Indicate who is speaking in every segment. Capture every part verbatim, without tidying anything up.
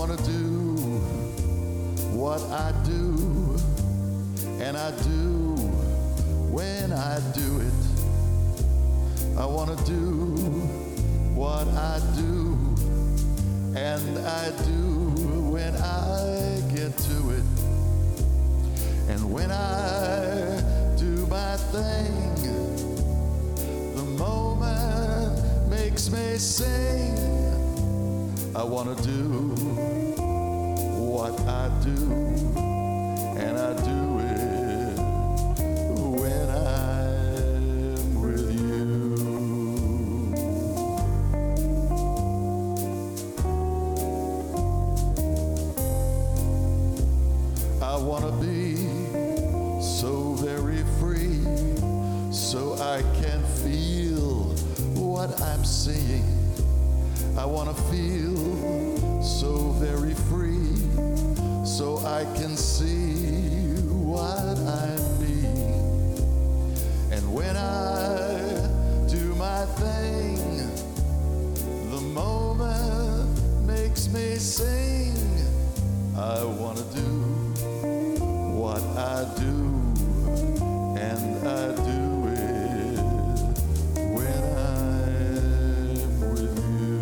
Speaker 1: wanna do what I do, and I do when I do it. I wanna do what I do, and I do when I get to it. And when I do my thing, the moment makes me sing. I wanna do what I do, and I do it when I'm with you. I wanna be so very free, so I can feel what I'm seeing. I wanna feel so very free, so I can see what I'm being. And when I do my thing, the moment makes me sing. I wanna do what I do, and I do it when I'm with you.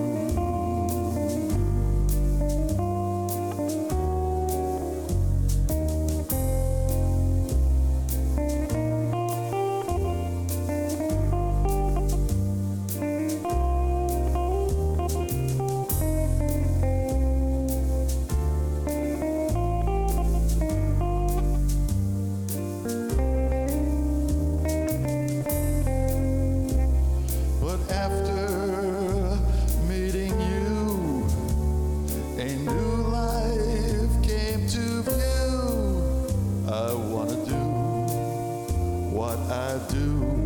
Speaker 1: A new life came to view. I wanna do what I do,